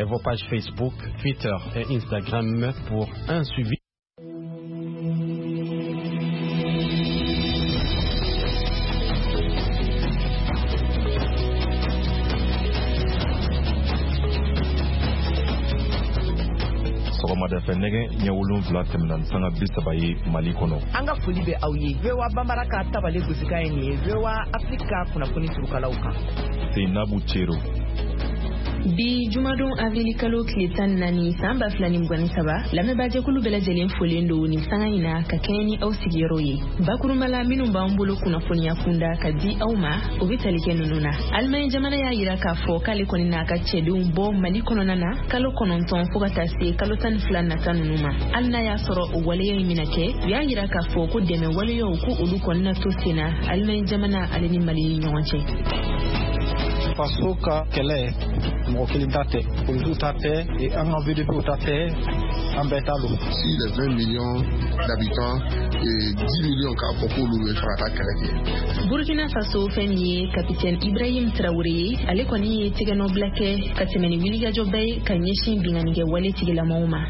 et vos pages Facebook, Twitter et Instagram pour un suivi. Anga foli be awye vewa bambaraka tabale gusika eni vewa Afrika kuna kuni turukalauka Seinabu Chero bi jumadon avril kalo kletan nani samba flani mgwani saba lame baje kulu bela jelen folendo ni sanga ina ka keni au sigiroye bakuru mala minu mbambulu kuna foni yakunda ka di auma uvitalike nununa almay jamana ya yira ka fo kale koni na ka chedu bo mali kononana kalo kononton fuga tasi kalo tan flan na tanunuma alna ya soro wale ya minake ya yira ka fo ko deme wale yo ku ulu konna to sina almay jamana alini mali nyonche Pasoka kele mokilintate tate et un envie de tate en bétalo. Si les 20 millions d'habitants et 10 millions ka popolo le frata kele. Burkina Faso fenye capitaine Ibrahim Traoré ale koni tigano blake katemeni wiliga jobay kanyeshin binganige wale tigela mauma.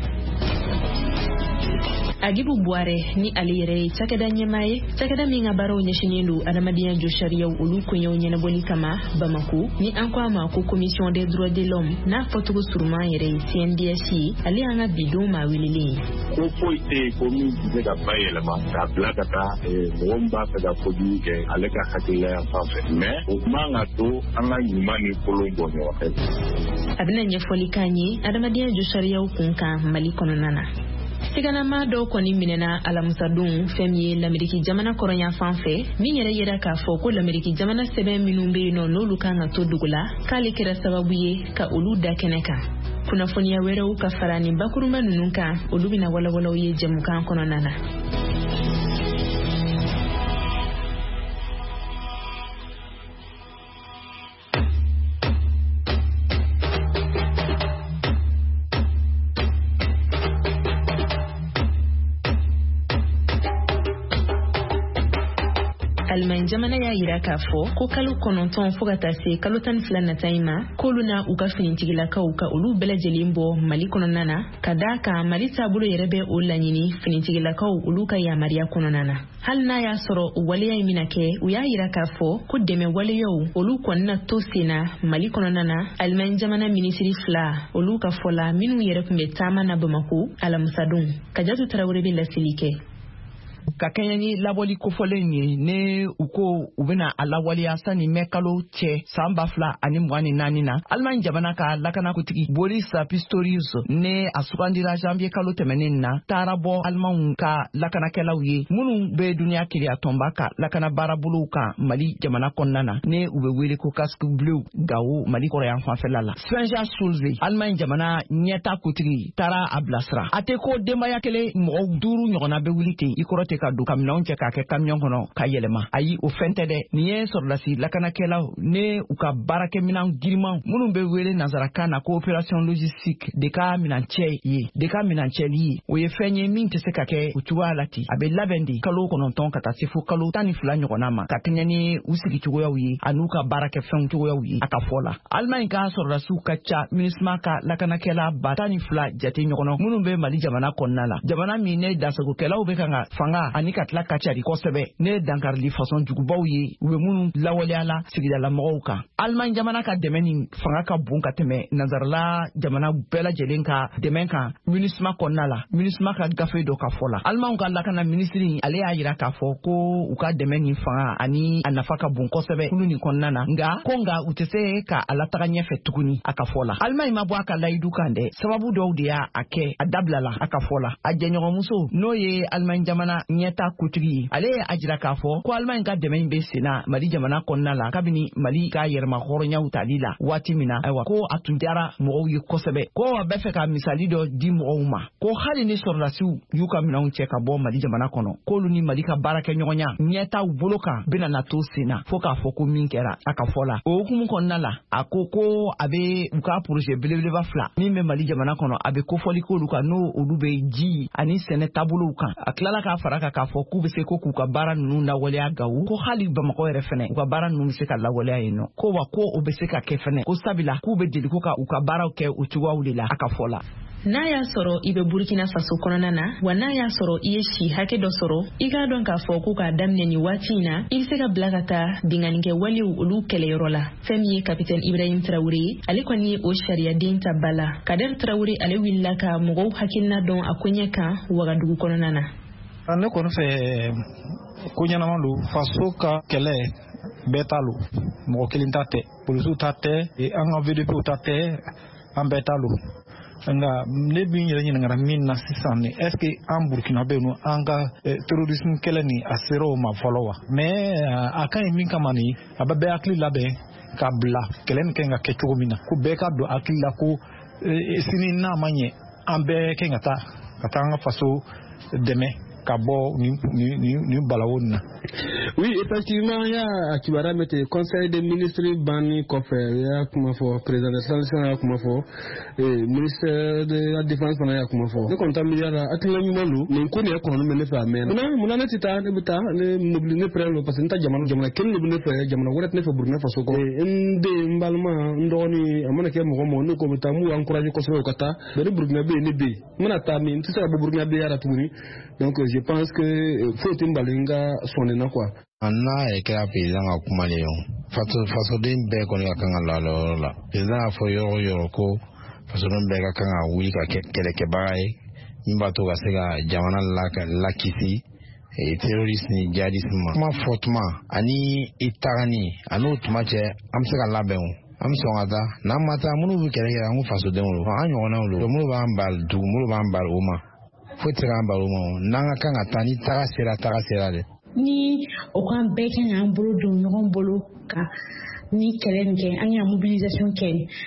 Agibu Buare ni aliyere chakada nyemaye chakada minga baro nyeshinyelu adamadiya joshariya ulu kwenye nyana boli kama Bamako ni ankwama ku commission des droits de l'homme na fotugo surma yere CNDSI ali anga bidoma wilili ko foite komi de baye la ma ka blakata bomba ka produit ke aleka hakile en fait mais au manga to anga nyumani kolombo ne wa abina nyefoli kanyi adamadiya joshariya ukunka mali kononana Sigana ma do koni minena alamusadun femye l'Ameriki jamana koronya fanfe min yera ka fo ko l'Ameriki jamana sebe minumbe no nolu kanga to dugula kale kira sababu ye ka olu da keneka kuna foni ya wera u ka farani bakuruma nununka olu bina wala ye jemuka kono nana Alman jamana ya yira ka fo ko kalu kononton fuga tase kalu tan flan na taima koluna uka finintigila ka uka ulu bela jelimbo mali kononana kadaka mali tabulo yerebe olanyini finintigila ka ulu ka ya maria kononana halna ya soro wale ya minake uya yira ka fo ko deme wale yo ulu konna tosina mali kononana alman jamana ministry fla ulu ka fola minu yere kumbe tama na Bamako ala musadun kajatu Traoré be la silike kakanyani laboli kofolenye ne uko ubena alawali asani mekalo che samba fla ani mwani nanina alman jabana ka lakana kutiki bolisa pistorius ne asukandira janvier kalo temenina tarabo alman ka lakana kelawye munu be dunia kiri atomba ka lakana barabulu ka mali jamana konnana ne ube wele ko casque bleu gawo mali korean fanfelala Svenja Sulze alman jamana nyeta kutiki tara ablasra ateko demaya kele mo duru nyona be wulite ikorote ka du camion che ka ke camion kono ka yelema ayi o fente de niye sorlasi lakana kela ne uka barake minan girman munun be wele nazaraka na coopération logistique de ka minanche yi o ye fenye min te se ka ke utuwa lati abe labendi kalo kono ton kata sifu kalo tani fula nyona ma ka kenyani usiki tugo yawi anuka barake fen tugo yawi aka fola alman ka sorlasu kacha minisma ka lakana kela batani fula jate nyono munun be mali jamana konnala jamana mi ne dasago kela o be kanga fanga anika tla kachari kosebe ne dankar li façon jugubaw ye we munu lawali ala sigida la mawka alman jamana ka demeni fanga ka bon ka teme nazarla jamana bela jelenka demenka munisma konnala munisma ka gafe do ka fola alman ka lakana ministry ale ayira ka fo ko uka demeni fanga ani anafaka bon kosebe kuluni konnana nga konga utese ka alataka nyefe tukuni aka fola alman mabwa aka laidu kande sababu do dia ake adablala aka fola ajenyo muso noye alman jamana nyeta kutigi ale ajira ka fo ko alman ka deme be sina mali jamana konna la kabini mali ka yerma horonya utalila wati mina aywa ko atundara mo yi kosebe ko be fe ka misali do di mo uma ko hali ni sorlasiu yuka mina unche ka bo mali jamana kono ko luni mali ka baraka nyonya nyeta uboloka bina na to sina fo ka fo ko minkera aka fola o kumu konna la akoko abe uka projet belebele ba fla ni me mali jamana kono abe ko foli ko luka no olube ji ani sene tabulu kan aklala ka fara kan k'a fɔ k'u bɛ se ko k'u ka baara ninnu lawaleya Gawo ko hali Bamakɔ yɛrɛ fɛnɛ u ka baara ninnu bɛ se ka lawaleya yen nɔ ko wa ko o bɛ se ka kɛ fɛnɛ ko sabila k'u bɛ deli ko ka u ka baaraw kɛ o cogoyaw de la a ka fɔ la. N'a y'a sɔrɔ i bɛ Burkina Faso kɔnɔna na wa n'a y'a sɔrɔ i ye si hakɛ dɔ sɔrɔ i k'a dɔn k'a fɔ ko k'a daminɛ ni waati in na i bɛ se ka bila ka taa binganikɛ walew olu kɛlɛyɔrɔ la. Fɛn min ye Capitaine Ibrahim Traoré ale kɔni ye o sariyaden ta ba la. Kader Traoré ale wulila ka mɔgɔw hakilina dɔn a koɲɛ kan Wagadugu kɔnɔna na. Ne kɔni fɛ ko ɲɛnama don faso ka kɛlɛ bɛɛ ta lo mɔgɔ kelen ta tɛ polisiw ta tɛ an ka VDPw ta tɛ an bɛɛ ta lo. Nga ne bi yɛrɛ ɲininkara min na sisan ni est-ce que an Burkina bɛ yen an ka terrorisme kɛlɛ ni a sera o ma fɔlɔ wa mais a ka ɲi min kama ni a bɛ bɛɛ hakili labɛn ka bila kɛlɛ nin kan ka kɛ cogo min na ko bɛɛ ka don hakili la ko sini n'a ma ɲɛ an bɛɛ kan ka taa an ka faso dɛmɛ ka bɔ ni balawo na. Oui, effectivement, il y a Akibara mette conseil des ministres banni koffe, il y a comment faut président de l'Assemblée comment faut et ministre de la défense pendant ya comment faut. Ne compte milliard atlan molu, mais ko ne ko no me fa men. Muna ne tita ne buta ne mobiliser prelo parce que nta jamana ken ne fa jamana worat ne fa Burkina Faso ko. Inde mbalma ndoni amana ke mo ne ko buta mu encourager ko so kata, be Burkina be ne be. Muna ta min tisa Burkina be ya tuni. Donc je pense que faut timbalinga sonena quoi. Anna e kɛra président ka kuma le yon fasoden bɛɛ kɔni ka kan ka la yɔrɔ la président y'a fɔ yɔrɔ yɔrɔ ko fasoden bɛɛ ka kan ka wuli ka kɛ kɛlɛkɛbaga ye min b'a to ka se ka jamana lakisi terrorisme ni djihadisme ma kuma fɔ tuma ani i tagani ani o tuma cɛ an bɛ se ka labɛn an bɛ sɔn ka taa n'an ma taa minnu bɛ kɛlɛ kɛ an ko fasodenw lo an ɲɔgɔnnaw lo minnu b'an bali dugu minnu b'an bali o ma foyi tɛ se k'an bali o ma n'an ka kan ka taa ni taga sera de. Ni o kan bɛɛ kan k'an bolo don ɲɔgɔn bolo ka ni kɛlɛ nin kɛ an ka mobilisation kɛ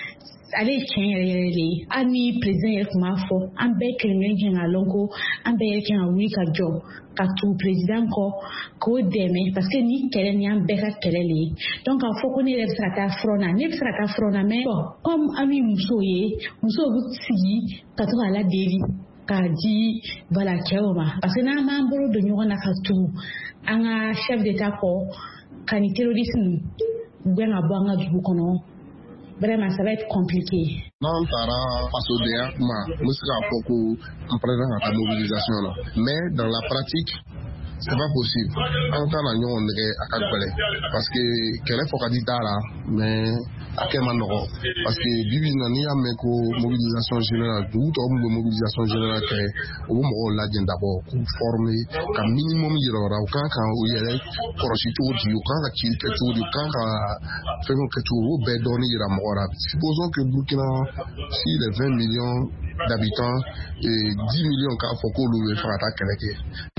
ale ye tiɲɛ yɛrɛ de ye hali ni président yɛrɛ tun b'a fɔ an bɛɛ kelen kan k'a lɔn ko an bɛɛ kan ka wuli ka jɔ ka tugu président kɔ k'o dɛmɛ parce que ni kɛlɛ nin y'an bɛɛ ka kɛlɛ de ye donc k'a fɔ ko ne yɛrɛ bɛ se ka taa front na ne bɛ se ka taa front na mais bon comme an bɛ musow ye musow bɛ sigi ka to k'a ladeli k'a di voilà cɛw ma parce que n'an b'an bolo don ɲɔgɔn na ka tugu an ka chef d'état kɔ ka ni terrorisme gɛn ka bɔ an ka dugu kɔnɔ vraiment ça va être compliqué. N'an taara fasodenya ma n bɛ se k'a fɔ ko an pɛrɛnna ka taa mobilisation na mais dans la pratique c'est pas possible an kan na ɲɔgɔn nɛgɛ a ka gɛlɛn parce que kɛlɛ fɔ ka di t'a la mais a kɛ man nɔgɔ parce que bibi na n'i y'a mɛn ko mobilisation générale dugu tɔw min bɛ mobilisation générale kɛ o bɛ mɔgɔw lajɛ d'abord k'u former ka minimum yira o la u kan ka u yɛrɛ kɔlɔsi cogo di u kan ka cili kɛ cogo di u kan ka fɛnw kɛ cogo o bɛɛ dɔɔnin yira mɔgɔ la supposons que Burkina si les 20 millions d'habitants et 10 millions k'a fɔ k'olu bɛ fɛ ka taa kɛlɛ kɛ.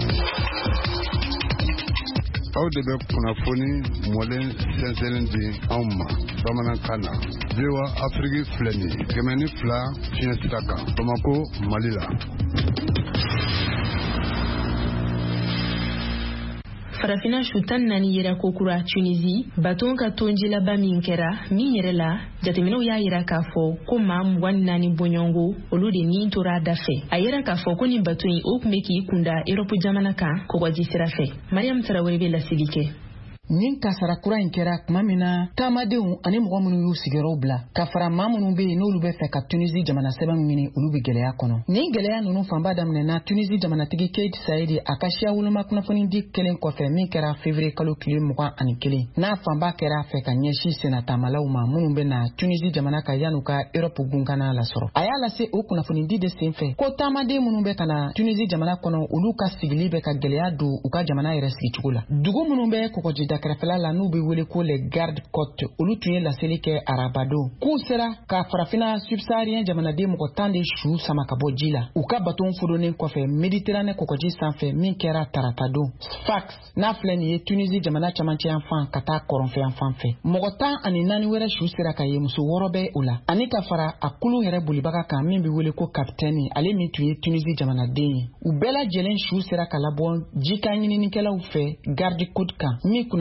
Aw de bɛ kunnafoni mɔlen sɛnsɛnlen di anw ma bamanankan na VOA Afrique filɛ nin ye 102 fiɲɛ sira kan Bamako Mali la. Farafina su 14 yera kokura Tunisie baton ka tonji laba min kɛra min yɛrɛ la jateminɛw y'a yira k'a fɔ ko maa 24 bɔɲɔngo olu de nin tora da fɛ a yira k'a fɔ ko nin baton in o tun bɛ k'i kunda Europe jamana kan kɔgɔji sira fɛ Mariam Tarawele bɛ laseli kɛ. Nin kasara kura in kɛra tuma min na taamadenw ani mɔgɔ minnu y'u sigiyɔrɔw bila ka fara maa minnu bɛ yen n'olu bɛ fɛ ka Tunisie jamana sɛbɛn ɲini olu bɛ gɛlɛya kɔnɔ. Nin gɛlɛya ninnu fanba daminɛna Tunisie jamanatigi Kais Saied a ka siya woloma kunnafoni di kelen kɔfɛ min kɛra février kalo tile 21 n'a fanba kɛra a fɛ ka ɲɛsin senatamalaw ma minnu bɛ na Tunisie jamana ka yan'u ka Europe gunkana lasɔrɔ. A y'a lase o kunnafoni di de senfɛ ko taamaden minnu bɛ ka na Tunisie jamana kɔnɔ olu ka sigili bɛ ka gɛlɛya don u ka jamana yɛrɛ sigicogo la. Dugu minnu bɛ kɔgɔji kɛrɛfɛla la n'u bɛ wele ko les gardes côtes olu tun ye laseli kɛ arabado k'u sera ka farafina subsaharien jamanaden mɔgɔ 10 de su sama ka bɔ ji la u ka baton furulen kɔfɛ Méditerranée kɔgɔji sanfɛ min kɛra tarata don Sfax n'a filɛ nin ye Tunisie jamana camancɛ yan fan ka taa kɔrɔnfɛ yan fan fɛ mɔgɔ 14 wɛrɛ su sera ka ye muso 6 bɛ o la ani ka fara a kulu yɛrɛ bolibaga kan min bɛ wele ko capitaine ale min tun ye Tunisie jamanaden ye u bɛɛ lajɛlen su sera ka labɔ jika ɲininikɛlaw fɛ garde côte kan min kunna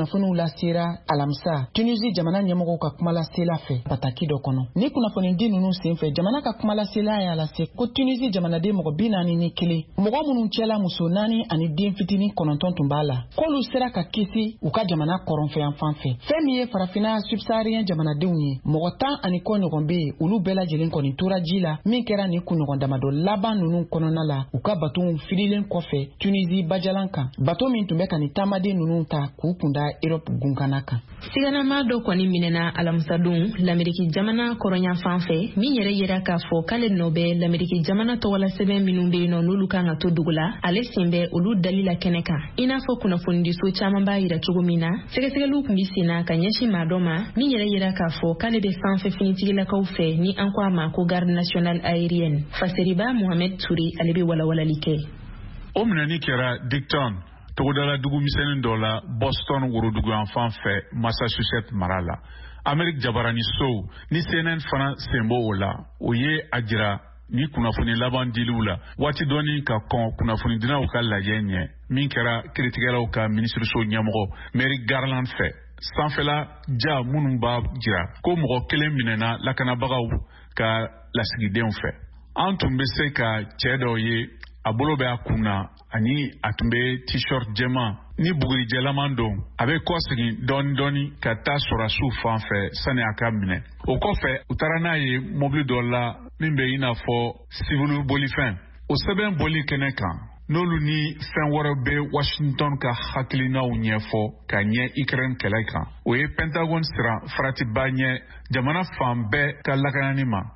kunnafoniw lasera alamisa Tunisie jamana ɲɛmɔgɔw ka kumalasela fɛ pataki dɔ kɔnɔ. Ni kunnafonidi ninnu senfɛ jamana ka kumalasela y'a lase ko Tunisie jamanaden mɔgɔ 41 mɔgɔ minnu cɛla muso 4 ani den fitinin 9 tun b'a la k'olu sera ka kisi u ka jamana kɔrɔnfɛyan fan fɛ. Fɛn min ye farafina subsaharien jamanadenw ye mɔgɔ 10 ani kɔ ɲɔgɔn bɛ yen olu bɛɛ lajɛlen kɔni tora ji la min kɛra ni kunɲɔgɔn damadɔ laban ninnu kɔnɔna la u ka batow firilen kɔfɛ Tunisie bajalan kan bato min tun bɛ ka ni taamaden ninnu ta k'u kunda Europe gunkana kan. Siganama dɔ kɔni minɛna alamisadon l'Amérique jamana kɔrɔnya fan fɛ min yɛrɛ yira k'a fɔ k'ale nɔ bɛ l'Amérique jamana tɔgɔla sɛbɛn minnu bɛ yen nɔ n'olu kan ka to dugu la ale sen bɛ olu dalila kɛnɛ kan i n'a fɔ kunnafonidiso caman b'a yira cogo min na sɛgɛsɛgɛliw tun bɛ sen na ka ɲɛsin maa dɔ ma min yɛrɛ yira k'a fɔ k'ale bɛ sanfɛ finitigilakaw fɛ ni an ko a ma ko garde nationale aérienne Faseriba Mohamed Touré ale bɛ walawalali kɛ. O minɛni kɛra Dicton togodala dugu misɛnnin dɔ la Boston worodugu yan fan fɛ Massachusetts mara la. Amérique jabarani sow ni CNN fana senbo o la o ye a jira ni kunnafoni laban diliw la waati dɔɔni ka kɔn kunnafoni dinaw ka lajɛ ɲɛ min kɛra kiiritigɛlaw ka ministiriso ɲɛmɔgɔ Merrick Garland fɛ. Sanfɛla ja minnu b'a jira ko mɔgɔ kelen minɛna lakanabagaw ka lasigidenw fɛ. An tun bɛ se ka cɛ dɔw ye a bolo bɛ a kun na ani a tun bɛ t-shirt jɛman ni bugurijɛlaman don a bɛ kɔ segin dɔɔni ka taa sɔrɔsiw fan fɛ sani a ka minɛ. O kɔfɛ u taara n'a ye mobili dɔ la min bɛ i n'a fɔ civil bolifɛn. O sɛbɛn boli kɛnɛ kan n'olu ni fɛn wɛrɛ bɛ Washington ka hakilinaw ɲɛfɔ ka ɲɛ Ukraine kɛlɛ kan. O ye Pentagon siran faratiba ɲɛ jamana fan bɛɛ ka lakanani ma.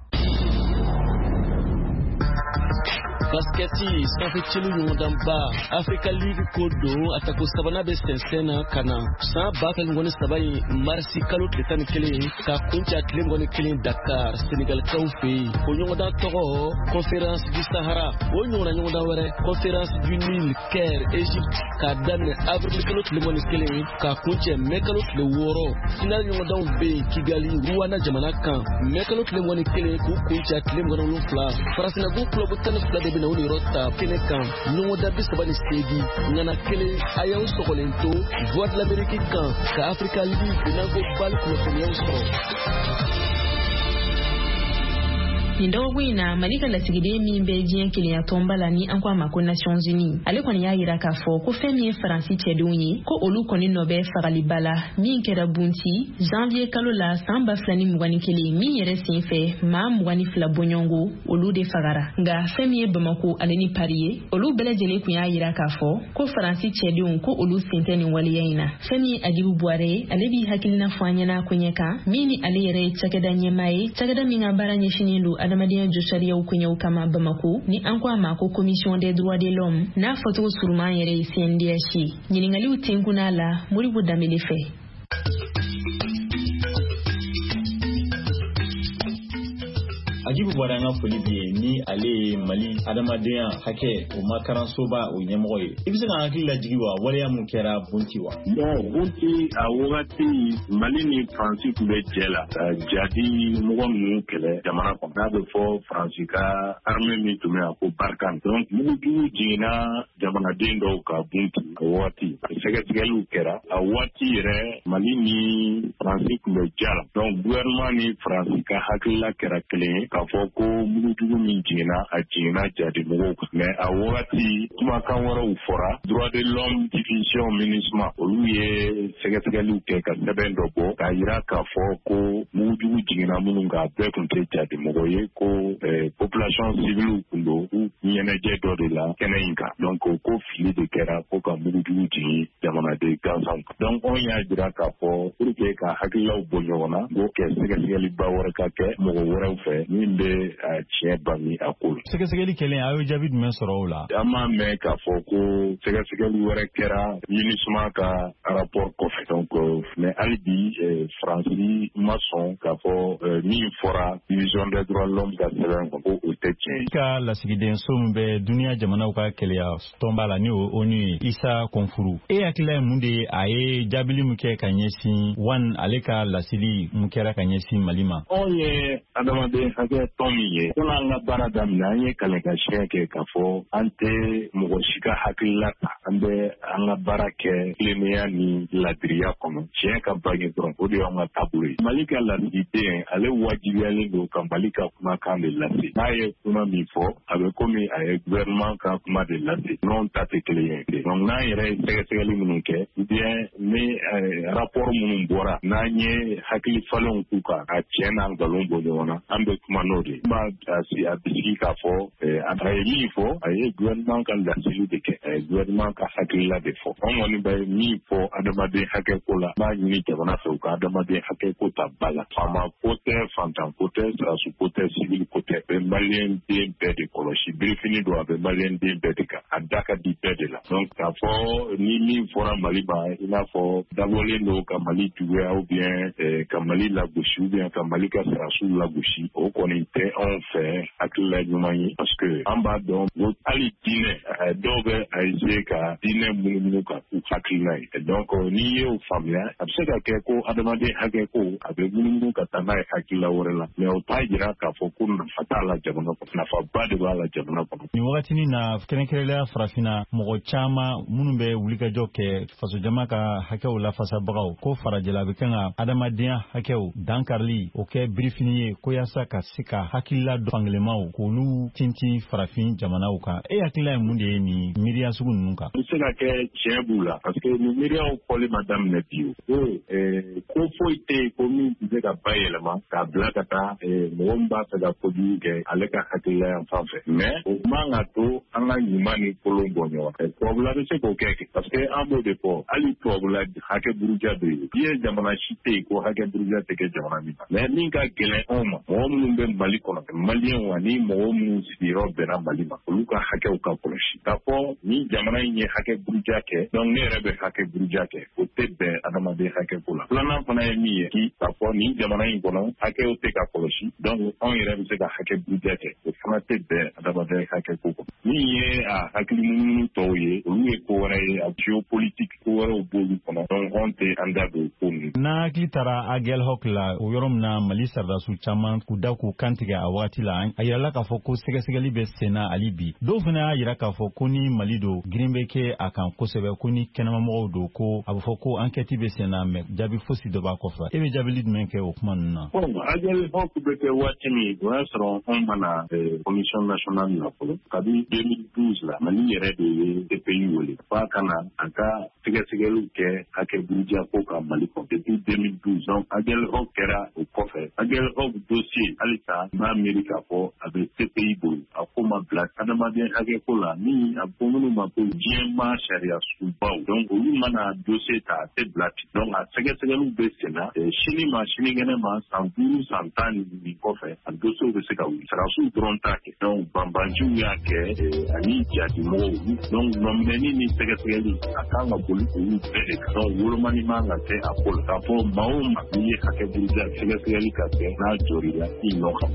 Basketi sanfɛ celu ɲɔgɔndan ba Africa League ko don atako sabana bɛ sɛnsɛn na ka na san 2017 in marisi kalo tile 11 ka kunca tile 11 Dakar Senegalikaw fɛ yen o ɲɔgɔndan tɔgɔ Conférence du Sahara o ɲɔgɔndan wɛrɛ Conférence du Nil Caire Égypte ka daminɛ avril kalo tile 11 ka kuncɛ mai kalo tile 6 final ɲɔgɔndanw bɛ yen Kigali Rwanda jamana kan mai kalo tile 11 k'u kunca tile 17 Farafinabu club 12 de na olu yɔrɔ ta kɛnɛ kan ɲɔgɔndan 38 ŋana kelen a y'aw sɔgɔlen to Voix de l'Amérique kan ka Africa League n'anko bal kunnafoniyaw sɔrɔ. Nin dɔgɔkun in na Mali ka lasigiden min bɛ diɲɛ kelenya tɔnba la ni an ko a ma ko Nations Unies ale kɔni y'a yira k'a fɔ ko fɛn min ye Faransi cɛdenw ye ko olu kɔni nɔ bɛ fagaliba la min kɛra Bunti janvier kalo la san 2021 min yɛrɛ sen fɛ maa 22 bɔɲɔngo olu de fagara nka fɛn min ye Bamako ale ni Paris ye olu bɛɛ lajɛlen kun y'a yira k'a fɔ ko Faransi cɛdenw ko olu sen tɛ nin waleya in na fɛn min ye Adibu Buare ale b'i hakilina fɔ an ɲɛna ko ɲɛ kan min ni ale yɛrɛ ye cakɛda ɲɛmaa ye cakɛda min ka baara ɲɛsinnen don adamadenya jo sariyaw koɲɛw kama Bamako ni an ko a ma ko Commission des droits de l'homme n'a fɔcogo suruman yɛrɛ ye CNDH ɲininkaliw tenkunna la Moribo Dambele fɛ. Ajibu Buare an ka foli bi ye ni ale ye Mali adamadenya hakɛ o makaransoba o ɲɛmɔgɔ ye i bɛ se ka hakili lajigi wa waleya mun kɛra Bunti wa? Bunti a wagati Mali ni Faransi tun bɛ jɛ la ka jadi mɔgɔ ninnu kɛlɛ jamana kɔnɔ n'a bɛ fɔ Faransi ka armée min tun bɛ yan ko Barkhane donc mugujugu jiginna jamanaden dɔw ka Bunti a wagati sɛgɛsɛgɛliw kɛra a wagati yɛrɛ Mali ni Faransi tun bɛ ja la donc gouvernement ni Faransi ka hakilila kɛra kelen ye k'a fɔ ko mugujugu min jiginna a jiginna jadi mɔgɔw kan mais a wagati kumakan wɛrɛw fɔra droit de l'homme division MINUSMA olu ye sɛgɛsɛgɛliw kɛ ka sɛbɛn dɔ bɔ k'a yira k'a fɔ ko mugujugu jiginna minnu kan bɛɛ tun tɛ jadi mɔgɔ ye ko population civile tun don u ɲɛnajɛ dɔ de la kɛnɛ in kan donc ko fili de kɛra ko ka mugujugu jigin jamanaden gansanw kan donc anw y'a jira k'a fɔ pour que ka hakililaw bɔ ɲɔgɔn na k'o kɛ sɛgɛsɛgɛliba wɛrɛ ka kɛ mɔgɔ wɛrɛw fɛ min bɛ tiɲɛ bangi a ko la. Sɛgɛsɛgɛli kɛlen a y'o jaabi jumɛn sɔrɔ o la? An m'a mɛn k'a fɔ ko sɛgɛsɛgɛli wɛrɛ kɛra MINUSMA ka rapport kɔfɛ donc mais hali bi Faransi ma sɔn k'a fɔ min fɔra division des droits de l'homme ka sɛbɛn ko o tɛ tiɲɛ ye. Ka lasigiden so min bɛ duniya jamanaw ka kɛlɛya tɔnba la ni ONU ye Isa Konfuru. E hakilila ye mun de ye a ye jaabili min kɛ ka ɲɛsin wan ale ka lasili mun kɛra ka ɲɛsin Mali ma? Anw ye adamaden hakɛ tɔn min ye ko an ka baara daminɛ an ye kɛlɛkɛsiɲɛ kɛ k'a fɔ an tɛ mɔgɔ si ka hakilila ta an bɛ an ka baara kɛ tilennenya ni ladiriya kɔnɔ tiɲɛ ka bange dɔrɔn o de y'an ka taabolo ye. Mali ka lasigiden ale wajibiyalen don ka Mali ka kumakan de lase. N'a ye kuma min fɔ a bɛ komi a ye gouvernement ka kuma de lase. N'anw ta tɛ kelen ye. Donc n'an yɛrɛ ye sɛgɛsɛgɛli minnu kɛ ou bien ni rapport minnu bɔra n'an ye hakili falenw k'u kan a tiɲɛ n'an nkalon bɔ ɲɔgɔn na an bɛ kuma n'o de ye. A bisigi k'a fɔ a ye min fɔ a ye gouvernement ka laseli de kɛ a ye gouvernement ka hakilila de fɔ. Anw kɔni bɛ min fɔ adamaden hakɛ ko la b'a ɲini jamana fɛ u ka adamaden hakɛ ko ta ba la. Faama ko tɛ fantan ko tɛ sirasi ko tɛ civil ko tɛ bɛ maliyɛn den bɛɛ de kɔlɔsi birifini don a bɛ maliyɛn den bɛɛ de kan a da ka di bɛɛ de la. Donc k'a fɔ ni min fɔra Mali ma i n'a fɔ dabɔlen don ka Mali juguya ou bien ka Mali lagosi ou bien ka Mali ka sirasiw lagosi o kɔni tɛ anw fɛ hakilila ɲuman ye parce que an b'a dɔn hali diinɛ dɔw bɛ a essayer ka diinɛ munumunu ka k'u hakilila ye. Donc n'i y'o faamuya a bɛ se ka kɛ ko adamaden hakɛ ko a bɛ munumunu ka taa n'a ye hakilila wɛrɛ la mais o t'a jira k'a fɔ ko nafa t'a la jamana kɔnɔ nafaba de b'a la jamana kɔnɔ. Nin wagatinin na kɛrɛnkɛrɛnneya farafinna mɔgɔ caman minnu bɛ wulikajɔ kɛ faso jama ka hakɛw lafasabagaw ko farajɛla bɛ kan ka adamadenya hakɛw dankarili o kɛ birifini ye ko yaasa ka se ka hakilila dɔ fangelemaw k'olu tintin farafin jamanaw kan. E hakilila ye mun de ye nin miiriya sugu ninnu kan? I bɛ se ka kɛ tiɲɛ b'u la parce que nin miiriyaw fɔli ma daminɛ bi o ko foyi tɛ yen ko min tɛ se ka bayɛlɛma k'a bila ka taa mɔgɔ min b'a fɛ ka kojugu kɛ ale ka hakilila yan fan fɛ mais o man ka to an ka ɲuman ni kolon bɔ ɲɔgɔn fɛ. Tubabula bɛ se k'o kɛ parce que an b'o de fɔ hali tubabula hakɛ buruja bɛ yen i ye jamana si tɛ yen ko hakɛ buruja tɛ kɛ jamana min na mais min ka gɛlɛn anw ma mɔgɔ minnu bɛ Mali kɔnɔ maliyɛnw ani mɔgɔ minnu sigiyɔrɔ bɛnna Mali ma olu ka hakɛw ka kɔlɔsi k'a fɔ ni jamana in ye hakɛ buruja kɛ donc ne yɛrɛ bɛ hakɛ buruja kɛ o tɛ bɛn adamaden hakɛ ko la. Filanan fana ye min ye k'a fɔ ni jamana in kɔnɔ hakɛw tɛ ka kɔlɔsi donc anw yɛrɛ bɛ se ka hakɛ buruja kɛ o fana tɛ bɛn adamaden hakɛ ko kɔnɔ. Min ye a hakili munumunu tɔw ye olu ye ko wɛrɛ ye a géopolitique ko wɛrɛw b'olu kɔnɔ donc anw tɛ an da don ko ninnu. N'a hakili taara Aguelhok la o yɔrɔ min na Mali sardasiw caman k'u da k'u kantigɛ a wagati la a yirala k'a fɔ ko sɛgɛsɛgɛli bɛ sen na hali bi dɔw fana y'a yira k'a fɔ ko ni Mali don girin bɛ kɛ a kan kosɛbɛ ko ni kɛnɛmamɔgɔw don ko a bɛ fɔ ko enquête bɛ sen na mais jaabi fosi dɔ b'a kɔfɛ. E bɛ jaabili jumɛn kɛ o kuma ninnu na? Bon Aguelhok bɛ kɛ waati min o y'a sɔrɔ anw mana commission nationale la fɔlɔ kabini 2012 la Mali yɛrɛ de ye CPI wele f'a ka na a ka sɛgɛsɛgɛliw kɛ hakɛ buruja ko ka Mali kɔnɔ depuis 2012 donc Aguelhok kɛra o kɔfɛ Aguelhok dossier halisa n'a miiri k'a fɔ a bɛ CPI bolo a ko ma bila adamaden hakɛ ko la ni a ko minnu ma ko diɲɛma sariya subaw donc olu mana dossier ta a tɛ bila ten donc a sɛgɛsɛgɛliw bɛ sen na sini ma sinikɛnɛ ma san 5 san 10 nin kɔfɛ a dossier bɛ se ka wuli sarasiw dɔrɔn t'a kɛ donc banbanjiw y'a kɛ ani jadimɔgɔw donc nɔminɛni ni sɛgɛsɛgɛli a kan ka boli olu bɛɛ de kan donc wolomani man ka kɛ a ko la k'a fɔ maa o maa n'i ye hakɛ buruja sɛgɛsɛgɛli ka kɛ n'a jɔr'i la i nɔ kan.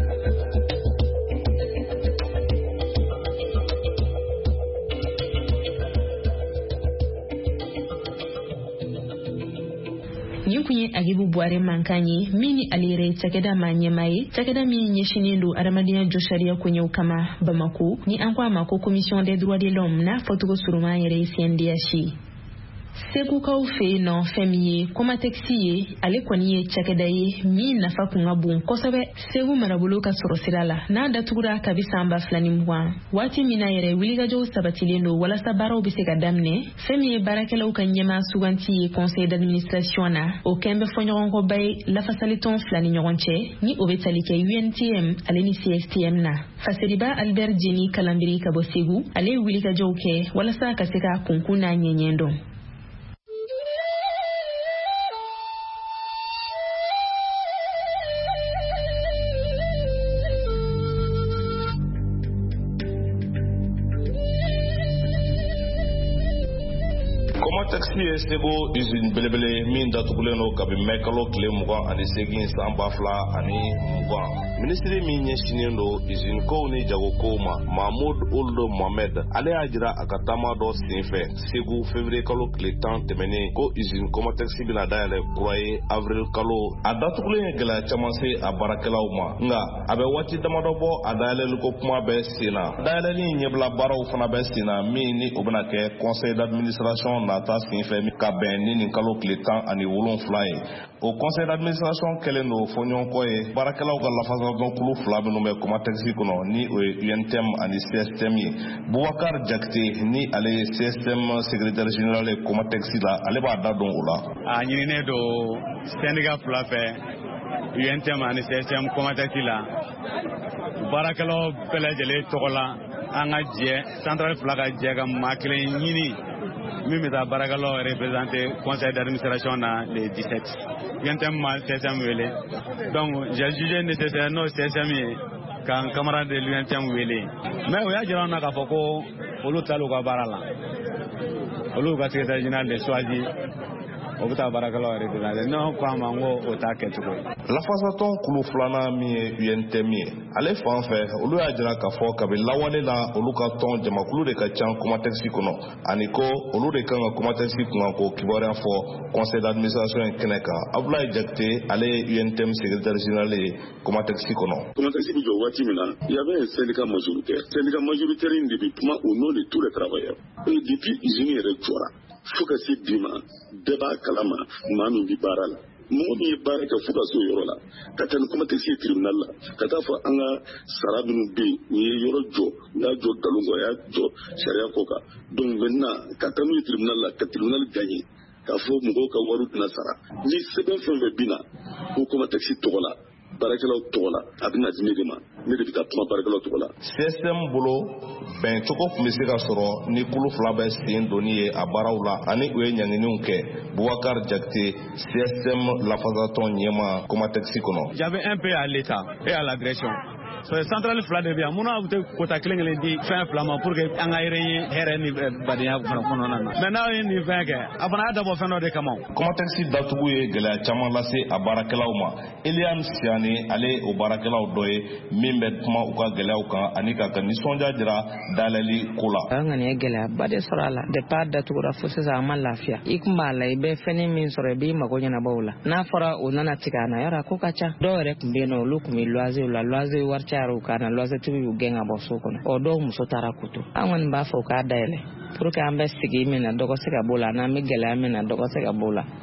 Nin kun ye Agibu Buare mankan ye min ni ale yɛrɛ cakɛda maa ɲɛma ye cakɛda min ɲɛsinen don adamadenya jɔ sariya koɲɛw kama Bamako ni an ko a ma ko commission des droits de l'homme n'a fɔtogo suruma yɛrɛ ye CNDH. Segukaw fɛ yen nɔ fɛn min ye Comatex ye ale kɔni ye cakɛda ye min nafa kun ka bon kosɛbɛ Segu marabolo ka sɔrɔ sira la n'a datugura kabi san 2020 waati min na yɛrɛ wulikajɔw sabatilen don walasa baaraw bɛ se ka daminɛ fɛn min ye baarakɛlaw ka ɲɛmaa suganti ye conseil d'administration na o kɛn bɛ fɔɲɔgɔnkɔba ye lafasalitɔn 2 ni ɲɔgɔn cɛ ni o bɛ tali kɛ UNTM ale ni CSTM na Faseriba Albert Jeni Kalambiri ka bɔ Segu ale ye wulikajɔw kɛ walasa ka se ka kunkun n'a ɲɛɲɛ dɔn. Koma taxi sego usine belebele min datugulen no kabi mekalo kile mugan ani segin samba fla ani mugan. Ministre min ɲɛsinen do usine kow ni jago kow ma Mahmoud Ould Mohamed ale y'a jira a ka taama dɔ senfɛ Segu février kalo tile 10 tɛmɛnen ko usine Koma taxi bɛna dayɛlɛ kura ye avril kalo. A datugulen ye gɛlɛya caman se a baarakɛlaw ma nka a bɛ waati damadɔ bɔ a dayɛlɛliko kuma bɛ sen na. Dayɛlɛli ɲɛbila baaraw fana bɛ sen na min ni o bɛna kɛ conseil d'administration nata senfɛ ka bɛn ni nin kalo tile 17 ye. O conseil d'administration kɛlen do fɔɲɔgɔnkɔ ye baarakɛlaw ka lafasatɔnkulu 2 minnu bɛ Koma taxi kɔnɔ ni o ye UNTM ani CSTM ye. Boubacar Jakite ni ale ye CSTM secrétaire général ye Koma taxi la ale b'a da don o la. A ɲininen do syndicat 2 fɛ UNTM ani CSTM Koma taxi la baarakɛlaw bɛɛ lajɛlen tɔgɔ la an ka jɛ centrale 2 ka jɛ ka maa kelen ɲini min bɛ taa baarakɛlaw représenter conseil d'administration na le 17. UNTM ma CSM wele donc j'ai jugé nécessaire no CSM ye k'an camarade de l'UNTM wele mais o y'a jira an na k'a fɔ ko olu taara u ka baara la olu ka secrétaire général de choisi o bɛ taa baarakɛlaw représenter non ko a ma n ko o t'a kɛcogo ye. Lafasatɔn kulu 2nan min ye UNTM ye ale fan fɛ olu y'a jira k'a fɔ kabi lawale la olu ka tɔn jamakulu de ka ca Koma taxi kɔnɔ ani ko olu de kan ka Koma taxi kunkan ko kibaruya fɔ conseil d'administration in kɛnɛ kan. Abdoulaye Jakite ale ye UNTM secrétaire général ye Koma taxi kɔnɔ. Koma taxi bɛ jɔ waati min na il y avait un syndicat majoritaire. Syndicat majoritaire in de bɛ kuma au nom de tous les travailleurs. Et depuis usine yɛrɛ jɔra fo ka se bi ma bɛɛ b'a kalama maa min bɛ baara la. Mɔgɔ min ye baara kɛ fo ka se o yɔrɔ la ka taa ni Koma taxi ye tribunal la ka taa fɔ an ka sara minnu bɛ yen u ye yɔrɔ jɔ u y'a jɔ nkalon kan u y'a jɔ sariya ko kan donc maintenant ka taa n'u ye tribunal la ka tribunal gagner k'a fɔ mɔgɔw ka wariw tɛna sara ni sɛbɛn fɛn fɛn bɛ na ko Koma taxi tɔgɔ la baarakɛlaw tɔgɔ la a bɛna di ne de ma ne de bɛ taa kuma baarakɛlaw tɔgɔ la. CSM bolo bɛn cogo tun bɛ se ka sɔrɔ ni kulu 2 bɛ sen donni ye a baaraw la ani u ye ɲanginiw kɛ. Boubacar Jakite CSM lafasatɔn ɲɛma Koma taxi kɔnɔ. J'avais un peu à l'état et à la direction. So centrale 2 de bi yan mun na u tɛ kota kelen kelen di fɛn 2 ma pour que an ka yɛrɛ hɛrɛ ni badenya kɔnɔna na mais n'aw ye nin fɛn kɛ a fana y'a dabɔ fɛn dɔ de kama. Koma taxi datugu ye gɛlɛya caman lase a baarakɛlaw ma. Eliam Siane ale o baarakɛlaw dɔ ye min bɛ kuma u ka gɛlɛyaw kan ani ka nisɔndiya jira dayɛlɛli ko la. An kɔni ye gɛlɛyaba de sɔrɔ a la depuis a datugura fo sisan a ma lafiya i kun b'a la i bɛ fɛn min sɔrɔ i b'i mago ɲɛnabɔ o la n'a fɔra o nana tigɛ a na yɔrɔ a ko ka ca dɔw yɛrɛ tun bɛ yen nɔ olu tun bɛ loyer la loyer wari cayara u kan na loyer tigiw y'u gɛn ka bɔ so kɔnɔ o dɔw muso taara kutu an kɔni b'a fɔ u k'a dayɛlɛ pour que an bɛ sigi min na dɔ ka se ka b'o la n'an bɛ gɛlɛya min na dɔ ka se ka b'o la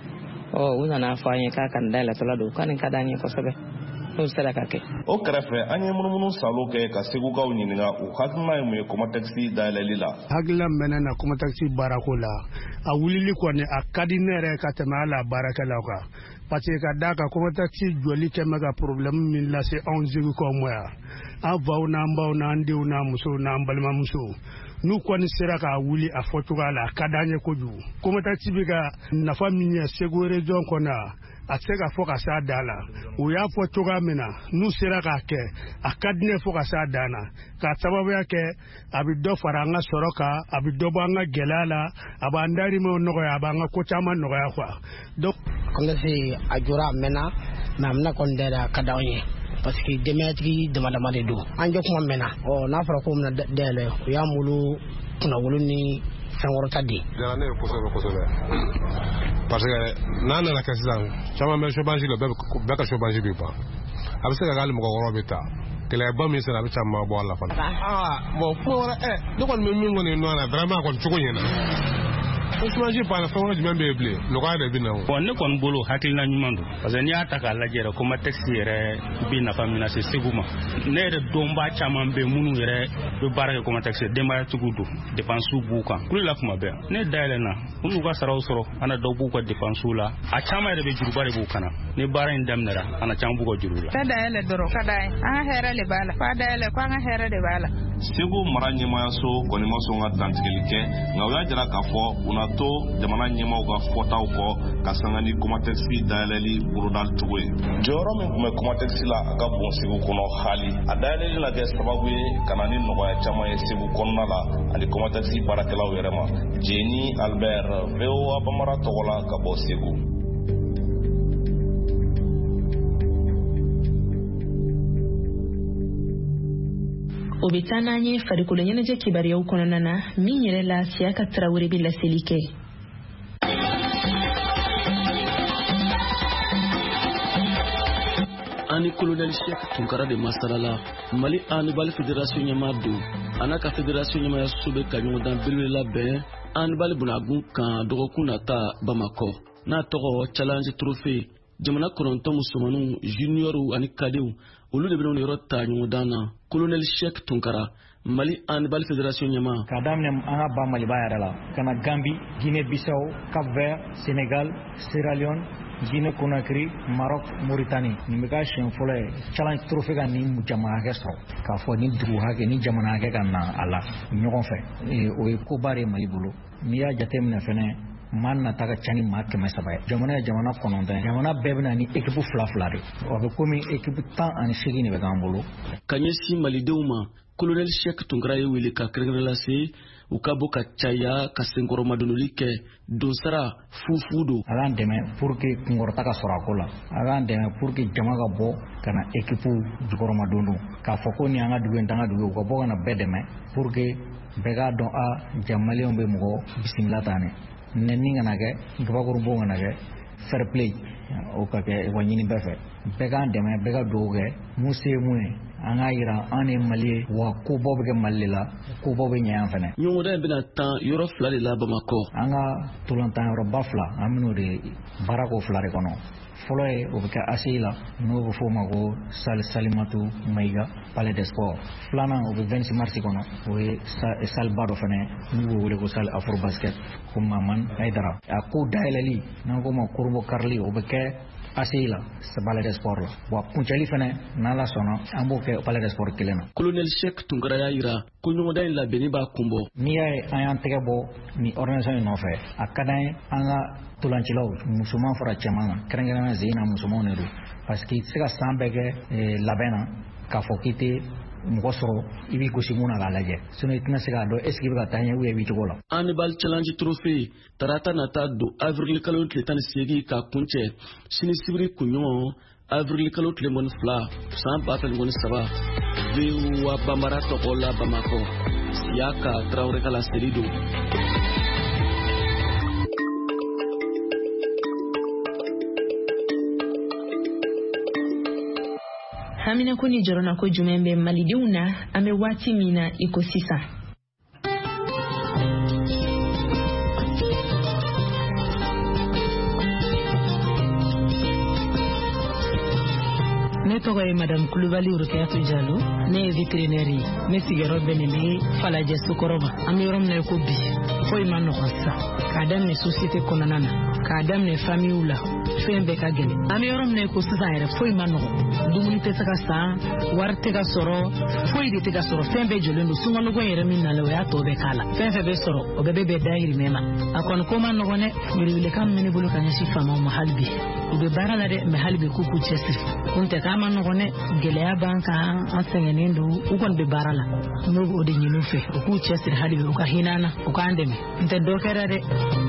u nana fɔ an ye k'a ka nin dayɛlɛtɔla don ka nin ka d'an ye kosɛbɛ n'o sera ka kɛ. O kɛrɛfɛ an ye munumunu salo kɛ ka segukaw ɲininka u hakilina ye mun ye Koma taxi dayɛlɛli la. Hakilina min bɛ ne na Koma taxi baarako la a wulili kɔni a ka di ne yɛrɛ ka tɛmɛ hali a baarakɛlaw kan parce que ka d'a kan Koma taxi jɔli kɛ bɛ ka problème min lase anw segukaw ma yan an faw n'an baw n'an denw n'an musow n'an balimamusow n'u kɔni sera k'a wuli a fɔcogoya la a ka d'an ye kojugu. Koma taxi bɛ ka nafa min ɲɛ Segu région kɔnɔ a tɛ se ka fɔ ka s'a dan na u y'a fɔ cogoya min na n'u sera k'a kɛ a ka di ne fɔ ka s'a dan na k'a sababuya kɛ a bɛ dɔ fara an ka sɔrɔ kan a bɛ dɔ bɔ an ka gɛlɛya la a b'an dahirimɛw nɔgɔya a b'an ka ko caman nɔgɔya quoi. donc kɔngɛsi a jɔra a mɛnna mais a mina kɔni dayɛlɛ a ka d'anw ye parce que denbayatigi dama dama de don an jɔ kuma mɛnna n'a fɔra ko mina dayɛlɛ u y'an bolo kunnawolo ni fɛn wɔrɔta de. diyara ne ye kosɛbɛ kosɛbɛ parce que n'a nana kɛ sisan caman bɛ chômage la bɛɛ ka chômage bɛ ban a bɛ se ka k'ale mɔgɔ wɔɔrɔ bɛ taa gɛlɛyaba min sera a bɛ caman bɔ a la fana. bon kuma wɛrɛ ne kɔni bɛ min kɔni nɔ na vraiment a kɔni cogo ɲɛna. ko chômage banna fɛn wɛrɛ jumɛn bɛ yen bilen nɔgɔya de bɛ na o. bon ne kɔni bolo hakilina ɲuman don parce que n'i y'a ta k'a lajɛ yɛrɛ Koma taxi yɛrɛ bɛ nafa min lase Segu ma ne yɛrɛ dɔnbaa caman bɛ yen minnu yɛrɛ bɛ baara kɛ Koma taxi denbayatigiw don dépenses b'u kan kule la kuma bɛɛ ne dayɛlɛnna u n'u ka saraw sɔrɔ ana dɔw b'u ka dépenses la a caman yɛrɛ bɛ juruba de b'u kana ni baara in daminɛra ana caman b'u ka juru la. ka dayɛlɛ dɔrɔn ka d'an ye an ka hɛrɛ de b'a la f'a dayɛlɛ ko an ka hɛrɛ de b'a la Segu mara ɲɛmayaso kɔni ma sɔn ka dantigɛli kɛ nka u y'a jira k'a fɔ u na to jamana ɲɛmaw ka fɔtaw kɔ ka sanga ni Comatex dayɛlɛli boloda cogo ye. Jɔyɔrɔ min tun bɛ Comatex la a ka bon Segu kɔnɔ hali a dayɛlɛli la kɛ sababu ye ka na ni nɔgɔya caman ye Segu kɔnɔna la ani Comatex baarakɛlaw yɛrɛ ma. Jeni Albert, VOA Bamara tɔgɔ la ka bɔ Segu. O bɛ taa n'an ye farikolo ɲɛnajɛ kibaruyaw kɔnɔna na min yɛrɛ la Siyaka Tarawele bɛ laseli kɛ. Ani colonel Cheikh Tunkara de Masarala, Mali Handball Fédération ɲɛmaa don a n'a ka fédération ɲɛmaaya so bɛ ka ɲɔgɔndan belebele labɛn handball bunakun kan dɔgɔkun nata Bamakɔ n'a tɔgɔ Challenge Trophée. Jamana 9 musomanninw juniorw ani cadew olu de bɛna yɔrɔ ta ɲɔgɔndan na. Colonel Cheikh Tunkara, Mali Handball Fédération ɲɛmaa. K'a daminɛ an ka ba Maliba yɛrɛ la ka na Gambie, Guinée Bissau, Cap Vert, Sénégal, Sierra Leone, Guinée Conakry, Maroc, Mauritanie. Nin bɛ ka siɲɛ fɔlɔ ye Challenge Trophée ka nin jamana hakɛ sɔrɔ k'a fɔ ni dugu hakɛ ni jamana hakɛ ka na a la ɲɔgɔn fɛ. O ye koba de ye Mali bolo. N'i y'a jateminɛ fɛnɛ maa nata ka ca ni maa 300 ye. Jamana ye jamana 9 ye. Jamana bɛɛ bɛna ni équipe 2 de. O bɛ komi équipe 18 de bɛ k'an bolo. Ka ɲɛsin Malidenw ma, Colonel Cheikh Tunkara ye wele ka kɛrɛnkɛrɛn lase u ka bɔ ka caya ka senkɔrɔmadonoli kɛ donsara fufu don. A k'an dɛmɛ pour que kunkɔrɔta ka sɔrɔ a ko la. A k'an dɛmɛ pour que jama ka bɔ ka na équipe jukɔrɔmadon don. K'a fɔ ko ni an ka dugu ye, n t'an ka dugu ye, u ka bɔ ka na bɛɛ dɛmɛ pour que bɛɛ k'a dɔn ja maliyɛnw bɛ mɔgɔ bisimila tan ne. Nɛni kana kɛ, gabakurubon kana kɛ, fair play o ka kɛ wa ɲini bɛɛ fɛ. Bɛɛ k'an dɛmɛ, bɛɛ ka dugawu kɛ, mun se ye mun ye. An k'a yira an ye Mali ye wa kobaw bɛ kɛ Mali la, kobaw bɛ ɲɛ yan fɛnɛ. Ɲɔgɔndan in bɛna tan yɔrɔ 2 de la Bamakɔ. An ka tolantan yɔrɔba 2 an bɛn'o de baara k'o 2 de kɔnɔ. Fɔlɔ ye o bɛ kɛ ACI la n'o bɛ f'o ma ko Salimatu Mayiga Palais des Sports. Filanan o bɛ 26 mars kɔnɔ o ye salle ba dɔ fɛnɛ n'u b'o wele ko salle Afro Basket ko Maman Aïdara. A ko dayɛlɛli n'an ko ma Korobo Karili o bɛ kɛ ACI la Palais des Sports la. Wa kuncɛli fɛnɛ n'Ala sɔnna an b'o kɛ Palais des Sports kelen na. Colonel Cheikh Tunkara y'a yira ko ɲɔgɔndan in labɛnni b'a kunbɔ. N'i y'a ye an y'an tɛgɛ bɔ ni organisation in nɔfɛ a ka d'an ye an ka tolancilaw musoman fara cɛman kan kɛrɛnkɛrɛnnenya Zeyina musomanw de don parce que i tɛ se ka san bɛɛ kɛ labɛn na k'a fɔ k'i tɛ mɔgɔ sɔrɔ i b'i gosi mun na k'a lajɛ sinon i tɛna se k'a dɔn est ce que i bɛ ka taa ɲɛ ou bien i b'i cogo la. Handball Challenge Trophée tarata nata don avril kalo tile 18 k'a kuncɛ sini sibiri kunɲɔgɔn avril kalo tile 12 san 2013 VOA Bambara tɔgɔ la Bamakɔ Siyaka Tarawele ka laseli don. Hamina ko ni jɔrɔna ko jumɛn bɛ Malidenw na an bɛ waati min na i ko sisan. Ne tɔgɔ ye Madame Kulubali Rukayatu Jalo, ne ye vétérinaire ye. Ne sigiyɔrɔ bɛnnen bɛ Falajɛ Sokɔrɔ ma. An bɛ yɔrɔ min na i ko bi, foyi ma nɔgɔn sisan. K'a daminɛ société kɔnɔna na, k'a daminɛ famille la, fɛn bɛɛ ka gɛlɛn. An bɛ yɔrɔ min na i ko sisan yɛrɛ foyi ma nɔgɔn. Dumuni tɛ se ka san, wari tɛ ka sɔrɔ, foyi de tɛ ka sɔrɔ. Fɛn bɛɛ jɔlen don. Sunkalogon yɛrɛ min nalen o y'a tɔ bɛɛ k'a la. Fɛn fɛn bɛ sɔrɔ o bɛɛ bɛ dahirimɛ ma. A kɔni ko ma nɔgɔn dɛ. Welewelekan min bɛ ne bolo ka ɲɛsin faamaw ma hali bi. U bɛ baara la dɛ, mais hali bi k'u cɛsiri. Kun tɛ k'a ma nɔgɔn dɛ. Gɛlɛya b'an kan, an sɛgɛnnen don. U kɔni bɛ baara la. N'o o de ɲini u fɛ. U k'u cɛsiri hali bi. U ka hinɛ an na. U k'an dɛmɛ. N tɛ dɔ kɛra dɛ.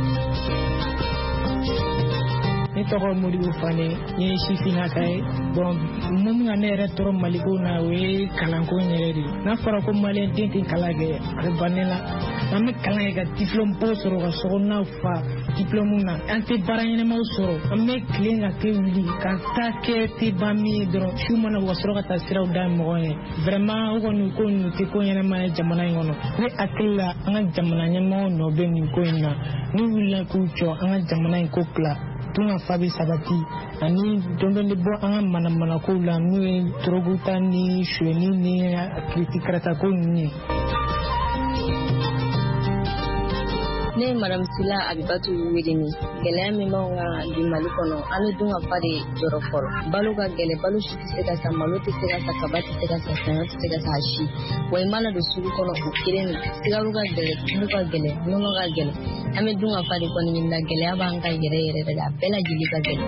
Ne tɔgɔ Modibo Fane, ne ye sifinnaka ye. Bon, mun ka ne yɛrɛ tɔɔrɔ Maliko na o ye kalanko in yɛrɛ de. N'a fɔra ko Maliyɛn den tɛ kalan kɛ, a bɛ ban ne la. An bɛ kalan kɛ ka diplôme po sɔrɔ ka sokɔnɔnaw fa diplôme na. An tɛ baara ɲɛnamaw sɔrɔ. An bɛ tilen ka kɛ wuli ka taa kɛ tɛ ban min ye dɔrɔn su mana u ka sɔrɔ ka taa siraw da mɔgɔ ye. Vraiment o kɔni ko ninnu tɛ ko ɲɛnama ye jamana in kɔnɔ. Ne hakili la an ka jamana ɲɛmɔgɔw nɔ bɛ nin ko in na. N'u wulila k'u jɔ an ka jamana in ko tila. Tunga fa bɛ sabati ani dɔndɔn de bɔ an ka manamanakow la n'o ye drogue ta ni suɲɛni ni kiritikarata ko ninnu ye. ne Madame Sila Abibatu Wedeni gɛlɛya min b'anw ka bi Mali kɔnɔ an bɛ dun ka fa de jɔrɔ fɔlɔ balo ka gɛlɛ balo si tɛ se ka sa malo tɛ se ka sa kaba tɛ se ka sa saɲɔ tɛ se ka sa si wa i mana don sugu kɔnɔ o kelen de sigaro ka gɛlɛ tulu ka gɛlɛ nɔnɔ ka gɛlɛ an bɛ dun ka fa de kɔni ɲinina gɛlɛya b'an ka yɛrɛ yɛrɛ de la a bɛɛ lajɛlen ka gɛlɛ.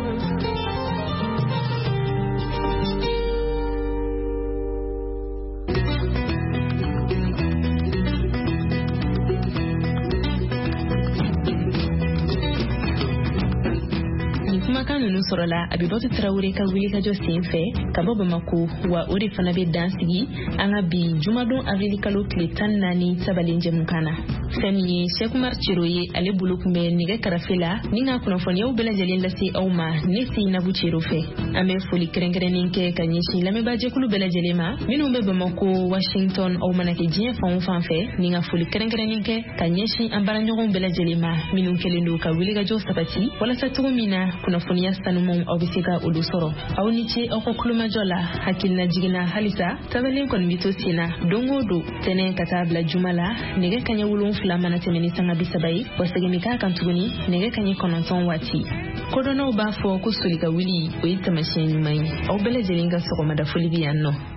Ninnu sɔrɔla Abibatu Traore ka wuli ka jɔ sen fɛ ka bɔ Bamako wa o de fana bɛ dan sigi an ka bi jumadon avril kalo tile 14 sabalen jɛmukan na. Fɛn min ye Cheikh Umar Ciro ye ale bolo kun bɛ nɛgɛ karafe la ni ka kunnafoniyaw bɛɛ lajɛlen lase aw ma ne Seinabu Ciro fɛ. An bɛ foli kɛrɛnkɛrɛnnen kɛ ka ɲɛsin lamɛnbaajɛkulu bɛɛ lajɛlen ma minnu bɛ Bamako, Washington aw mana kɛ diɲɛ fan o fan fɛ ni ka foli kɛrɛnkɛrɛnnen kɛ ka ɲɛsin an baaraɲɔgɔnw bɛɛ lajɛlen ma minnu kɛlen don ka wuli ka jɔ sabati walasa cogo min na kunnafoniya sanumanw aw bɛ se ka olu sɔrɔ. Aw ni ce aw ka kulomajɔ la hakilina jiginna halisa tabalen kɔni bɛ to sen na don o don tɛnɛ ka taa bila juma la nɛgɛ kaɲɛ 7 mana tɛmɛ ni sanga 30 ye wa segin k'a kan tuguni nɛgɛ kaɲɛ 9 waati. Kodɔnnaw b'a fɔ ko soli ka wuli o ye taamasiyɛn ɲuman ye. Aw bɛɛ lajɛlen ka sɔgɔmada foli bɛ yan nɔ.